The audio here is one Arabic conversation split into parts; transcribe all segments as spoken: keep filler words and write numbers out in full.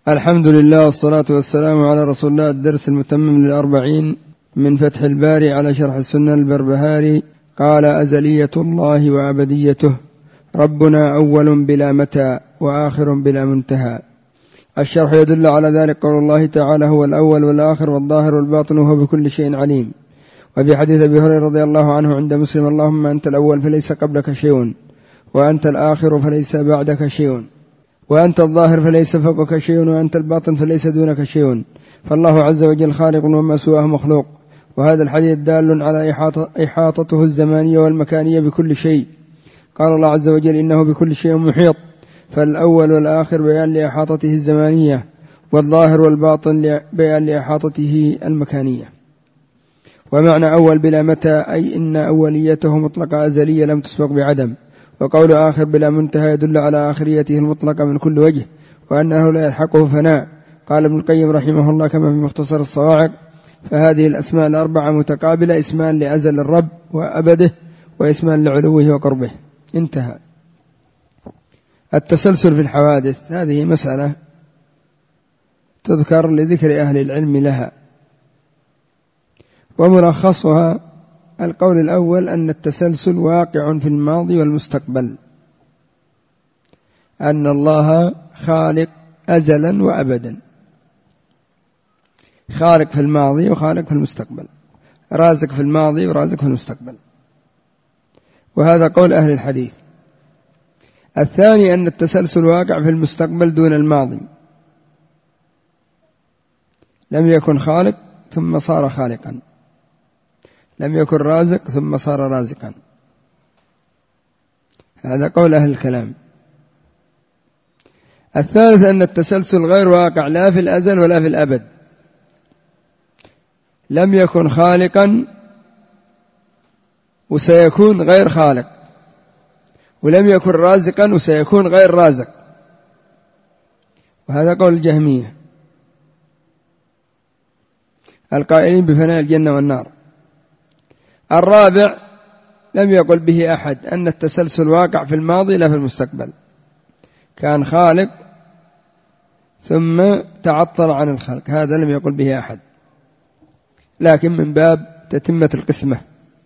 الحمد لله والصلاة والسلام على رسول الله. الدرس المتمم للأربعين من فتح الباري على شرح السنة البربهاري. قال: أزلية الله وأبديته، ربنا أول بلا متى وآخر بلا منتهى. الشرح يدل على ذلك قول الله تعالى: هو الأول والآخر والظاهر والباطن وهو بكل شيء عليم. وفي حديث أبي هريرة رضي الله عنه عند مسلم: اللهم أنت الأول فليس قبلك شيء، وأنت الآخر فليس بعدك شيء، وأنت الظاهر فليس فوقك شيء، وأنت الباطن فليس دونك شيء، فالله عز وجل خالق وما سواه مخلوق. وهذا الحديث دال على إحاطته الزمانية والمكانية بكل شيء. قال الله عز وجل: إنه بكل شيء محيط. فالأول والآخر بيان لإحاطته الزمانية، والظاهر والباطن بيان لإحاطته المكانية. ومعنى أول بلا متى أي إن أوليته مطلقة أزلية لم تسبق بعدم. وقول آخر بلا منتهى يدل على آخريته المطلقة من كل وجه، وأنه لا يلحقه فناء. قال ابن القيم رحمه الله كما في مختصر الصواعق: فهذه الأسماء الأربعة متقابلة، اسمان لأزل الرب وأبده، واسمان لعلوه وقربه. انتهى. التسلسل في الحوادث هذه مسألة تذكر لذكر أهل العلم لها، وملخصها القول الأول أن التسلسل واقع في الماضي والمستقبل، أن الله خالق أزلا وأبدا، خالق في الماضي وخالق في المستقبل، رازق في الماضي ورازق في المستقبل، وهذا قول أهل الحديث. الثاني أن التسلسل واقع في المستقبل دون الماضي، لم يكن خالق ثم صار خالقا، لم يكن رازق ثم صار رازقا، هذا قول أهل الكلام. الثالث أن التسلسل غير واقع لا في الأزل ولا في الأبد، لم يكن خالقا وسيكون غير خالق، ولم يكن رازقا وسيكون غير رازق، وهذا قول الجهمية القائلين بفناء الجنة والنار. الرابع لم يقل به أحد أن التسلسل واقع في الماضي لا في المستقبل، كان خالق ثم تعطل عن الخلق، هذا لم يقل به أحد، لكن من باب تتمة القسمة.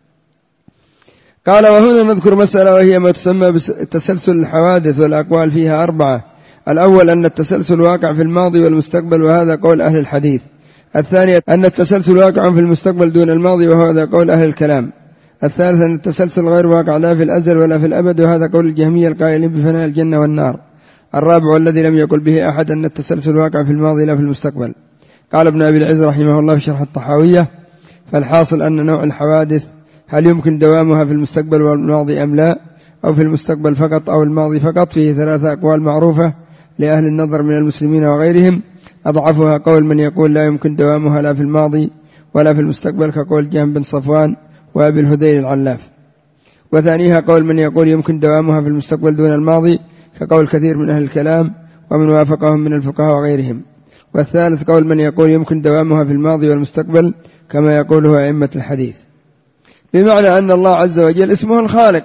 قال: وهنا نذكر مسألة، وهي ما تسمى بتسلسل الحوادث، والأقوال فيها أربعة. الأول أن التسلسل واقع في الماضي والمستقبل، وهذا قول أهل الحديث. الثاني أن التسلسل واقع في المستقبل دون الماضي، وهذا قول أهل الكلام. الثالث أن التسلسل غير واقع لا في الأزل ولا في الأبد، وهذا قول الجهمية القائلين بفناء الجنة والنار. الرابع والذي لم يقل به أحد أن التسلسل واقع في الماضي لا في المستقبل. قال ابن أبي العز رحمه الله في شرح الطحاوية: فالحاصل أن نوع الحوادث هل يمكن دوامها في المستقبل والماضي أم لا، أو في المستقبل فقط أو الماضي فقط، فيه ثلاثة أقوال معروفة لأهل النظر من المسلمين وغيرهم. أضعفها قول من يقول لا يمكن دوامها لا في الماضي ولا في المستقبل، كقول جهم بن صفوان وأبي الهذيل العلاف. وثانيها قول من يقول يمكن دوامها في المستقبل دون الماضي، كقول كثير من أهل الكلام ومن وافقهم من الفقهاء وغيرهم. والثالث قول من يقول يمكن دوامها في الماضي والمستقبل، كما يقوله أئمة الحديث، بمعنى أن الله عز وجل اسمه الخالق،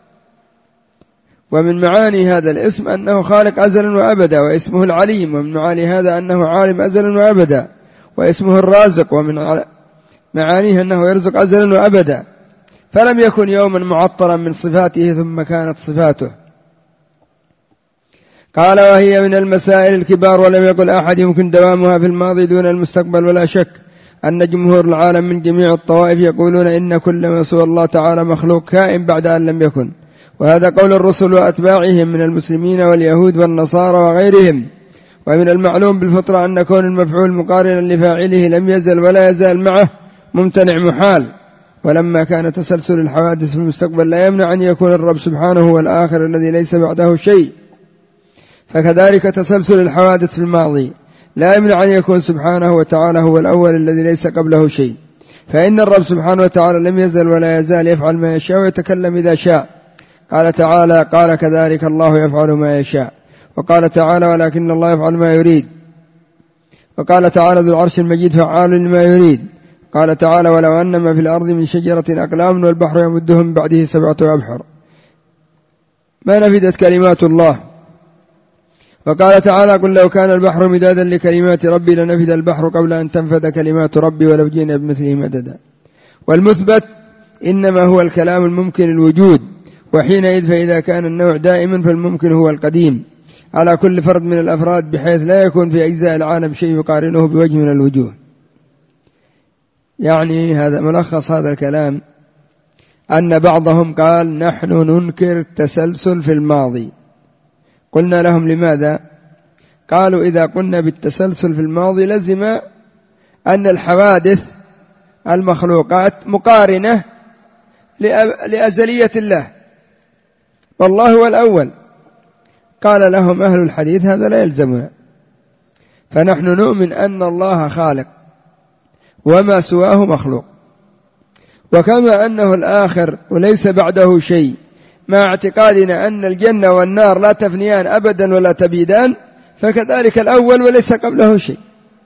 ومن معاني هذا الاسم أنه خالق أزلا وأبدا، واسمه العليم، ومن معاني هذا أنه عالم أزلا وأبدا، واسمه الرازق، ومن معانيه أنه يرزق أزلا وأبدا، فلم يكن يوما معطلا من صفاته ثم كانت صفاته. قال: وهي من المسائل الكبار، ولم يقل أحد يمكن دوامها في الماضي دون المستقبل، ولا شك أن جمهور العالم من جميع الطوائف يقولون إن كل ما سوى الله تعالى مخلوق كائن بعد أن لم يكن، وهذا قول الرسل وأتباعهم من المسلمين واليهود والنصارى وغيرهم. ومن المعلوم بالفطرة أن كون المفعول مقارنا لفاعله لم يزل ولا يزال معه ممتنع محال، ولما كان تسلسل الحوادث في المستقبل لا يمنع أن يكون الرب سبحانه هو الآخر الذي ليس بعده شيء، فكذلك تسلسل الحوادث في الماضي لا يمنع أن يكون سبحانه وتعالى هو الأول الذي ليس قبله شيء، فإن الرب سبحانه وتعالى لم يزل ولا يزال يفعل ما يشاء ويتكلم إذا شاء. قال تعالى: قال كذلك الله يفعل ما يشاء. وقال تعالى: ولكن الله يفعل ما يريد. وقال تعالى: ذو العرش المجيد فعال لما يريد. قال تعالى: ولو أن ما في الأرض من شجرة أقلام والبحر يمده من بعده سبعة أبحر، ما نفدت كلمات الله. وقال تعالى قل لو كان البحر مدادا لكلمات ربي لنفد البحر قبل أن تنفد كلمات ربي ولو جئنا بمثله مددا. والمثبت إنما هو الكلام الممكن الوجود، وحينئذ فإذا كان النوع دائما فالممكن هو القديم على كل فرد من الأفراد، بحيث لا يكون في أجزاء العالم شيء يقارنه بوجه من الوجوه. يعني هذا ملخص هذا الكلام، أن بعضهم قال نحن ننكر التسلسل في الماضي. قلنا لهم لماذا؟ قالوا إذا قلنا بالتسلسل في الماضي لزم أن الحوادث المخلوقات مقارنة لأزلية الله، والله هو الأول. قال لهم أهل الحديث هذا لا يلزمنا، فنحن نؤمن أن الله خالق وما سواه مخلوق، وكما أنه الآخر وليس بعده شيء، مع اعتقادنا أن الجنة والنار لا تفنيان أبدا ولا تبيدان، فكذلك الأول وليس قبله شيء.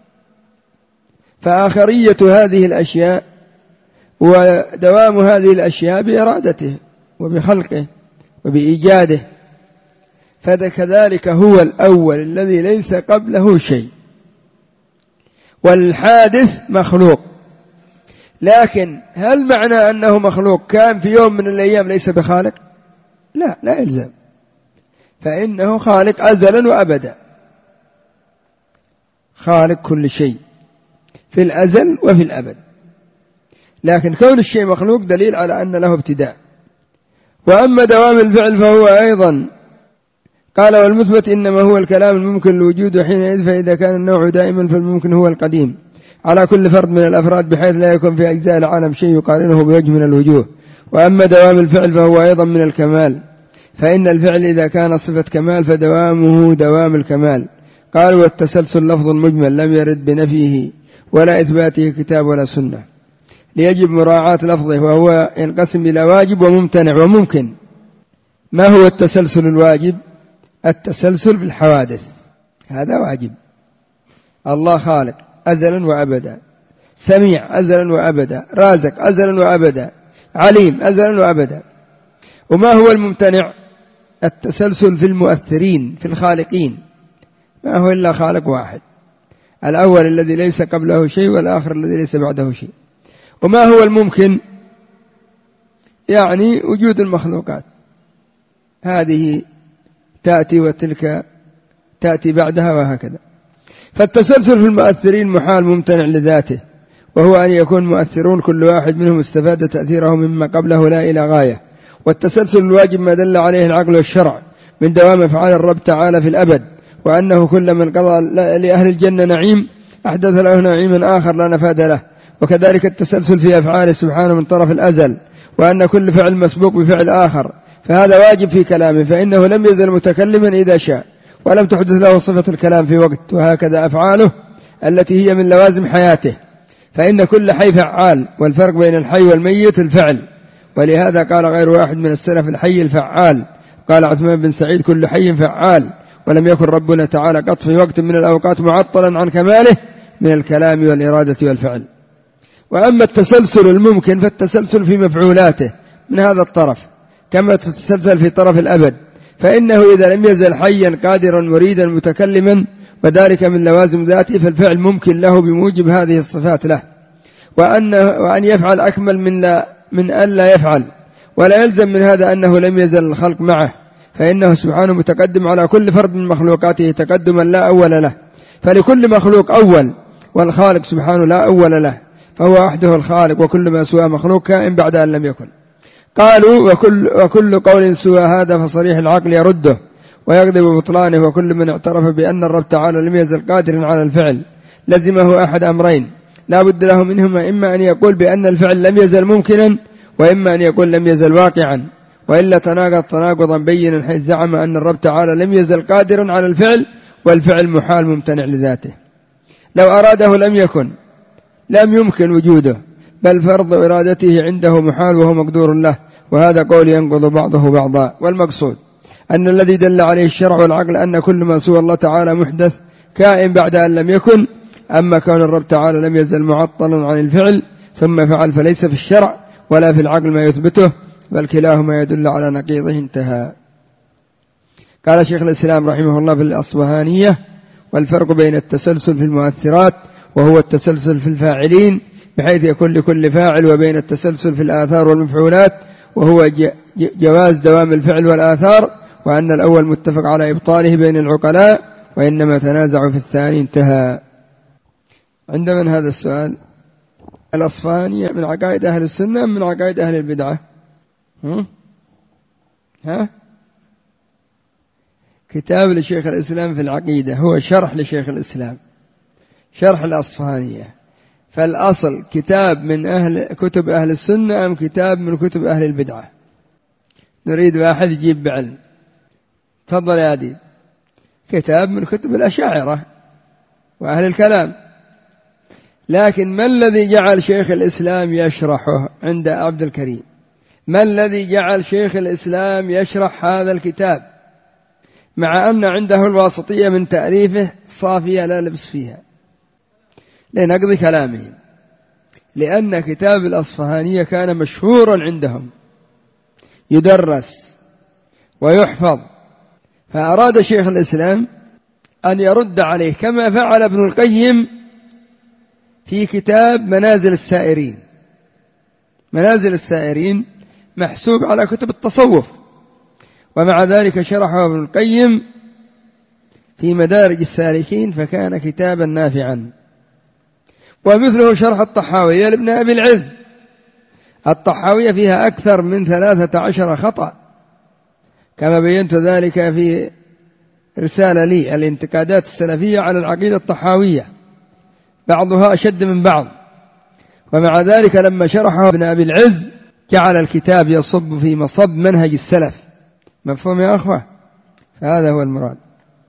فآخرية هذه الأشياء ودوام هذه الأشياء بإرادته وبخلقه وبإيجاده، فكذلك هو الأول الذي ليس قبله شيء، والحادث مخلوق. لكن هل معنى أنه مخلوق كان في يوم من الأيام ليس بخالق؟ لا، لا يلزم، فإنه خالق أزلا وأبدا، خالق كل شيء في الأزل وفي الأبد. لكن كون الشيء مخلوق دليل على أن له ابتداء. وأما دوام الفعل فهو أيضا قال والمثبت إنما هو الكلام الممكن الوجود، وحينئذ فإذا كان النوع دائما فالممكن هو القديم على كل فرد من الأفراد، بحيث لا يكون في أجزاء العالم شيء يقارنه بوجه من الوجوه. وأما دوام الفعل فهو أيضا من الكمال، فإن الفعل إذا كان صفة كمال فدوامه دوام الكمال. قالوا والتسلسل لفظ مجمل لم يرد بنفيه ولا إثباته كتاب ولا سنة، ليجب مراعاة لفظه، وهو ينقسم إلى واجب وممتنع وممكن. ما هو التسلسل الواجب؟ التسلسل بالحوادث هذا واجب. الله خالق أزلا وأبدا، سميع أزلا وأبدا، رازق أزلا وأبدا، عليم أزلا وأبدا. وما هو الممتنع؟ التسلسل في المؤثرين في الخالقين، ما هو إلا خالق واحد، الأول الذي ليس قبله شيء والآخر الذي ليس بعده شيء. وما هو الممكن؟ يعني وجود المخلوقات، هذه تأتي وتلك تأتي بعدها وهكذا. فالتسلسل في المؤثرين محال ممتنع لذاته، وهو أن يكون مؤثرون كل واحد منهم استفاد تأثيره مما قبله لا إلى غاية. والتسلسل الواجب ما دل عليه العقل والشرع من دوام أفعال الرب تعالى في الأبد، وأنه كل من قضى لأهل الجنة نعيم أحدث له نعيما آخر لا نفاد له. وكذلك التسلسل في أفعاله سبحانه من طرف الأزل، وأن كل فعل مسبوق بفعل آخر، فهذا واجب في كلامه، فإنه لم يزل متكلما إذا شاء ولم تحدث له صفة الكلام في وقت. وهكذا أفعاله التي هي من لوازم حياته، فإن كل حي فعال، والفرق بين الحي والميت الفعل. ولهذا قال غير واحد من السلف الحي الفعال. قال عثمان بن سعيد كل حي فعال، ولم يكن ربنا تعالى قط في وقت من الأوقات معطلا عن كماله من الكلام والإرادة والفعل. وأما التسلسل الممكن فالتسلسل في مفعولاته من هذا الطرف، كما تتسلسل في طرف الأبد، فإنه إذا لم يزل حيا قادرا مريدا متكلما وذلك من لوازم ذاته، فالفعل ممكن له بموجب هذه الصفات له، وأن, وأن يفعل أكمل من, لا من أن لا يفعل. ولا يلزم من هذا أنه لم يزل الخلق معه، فإنه سبحانه متقدم على كل فرد من مخلوقاته تقدما لا أول له، فلكل مخلوق أول، والخالق سبحانه لا أول له، فهو وحده الخالق، وكل ما سوى مخلوق كائن بعد أن لم يكن. قالوا وكل, وكل قول سوى هذا فصريح العقل يرده ويغضب بطلانه. وكل من اعترف بأن الرب تعالى لم يزل قادرا على الفعل لزمه أحد أمرين لا بد له منهما، إما أن يقول بأن الفعل لم يزل ممكنا، وإما أن يقول لم يزل واقعا، وإلا تناقض تناقضا بينا، حيث زعم أن الرب تعالى لم يزل قادرا على الفعل والفعل محال ممتنع لذاته، لو أراده لم يكن لم يمكن وجوده، بل فرض إرادته عنده محال وهو مقدور له. وهذا قول ينقض بعضه بعضا. والمقصود أن الذي دل عليه الشرع والعقل أن كل ما سوى الله تعالى محدث كائن بعد أن لم يكن. أما كون الرب تعالى لم يزل معطلا عن الفعل ثم فعل فليس في الشرع ولا في العقل ما يثبته، بل كلاهما يدل على نقيضه. انتهى. قال شيخ الإسلام رحمه الله في الأصبهانية: والفرق بين التسلسل في المؤثرات وهو التسلسل في الفاعلين بحيث يكون لكل فاعل، وبين التسلسل في الآثار والمفعولات وهو جواز دوام الفعل والآثار، وأن الأول متفق على إبطاله بين العقلاء وإنما تنازعوا في الثاني. انتهى. عند من هذا السؤال؟ الأصفهانية من عقائد أهل السنة من عقائد أهل البدعة؟ هم؟ ها؟ كتاب لشيخ الإسلام في العقيدة هو شرح لشيخ الإسلام، شرح الأصفهانية. فالأصل كتاب من أهل كتب أهل السنة أم كتاب من كتب أهل البدعة؟ نريد واحد يجيب بعلم. تفضل يا أديب. كتاب من كتب الأشاعرة وأهل الكلام. لكن ما الذي جعل شيخ الإسلام يشرحه عند عبد الكريم؟ ما الذي جعل شيخ الإسلام يشرح هذا الكتاب مع أن عنده الواسطية من تأليفه صافية لا لبس فيها؟ لنقضي كلامه، لأن كتاب الأصفهانية كان مشهورا عندهم، يدرس ويحفظ، فأراد شيخ الإسلام أن يرد عليه كما فعل ابن القيم في كتاب منازل السائرين. منازل السائرين محسوب على كتب التصوف، ومع ذلك شرحه ابن القيم في مدارج السالكين فكان كتابا نافعا. ومثله شرح الطحاوية لابن أبي العز. الطحاوية فيها أكثر من ثلاثة عشر خطأ كما بينت ذلك في رسالة لي الانتقادات السلفية على العقيدة الطحاوية، بعضها أشد من بعض. ومع ذلك لما شرحه ابن أبي العز جعل الكتاب يصب في مصب منهج السلف. مفهوم يا أخوة؟ فهذا هو المراد.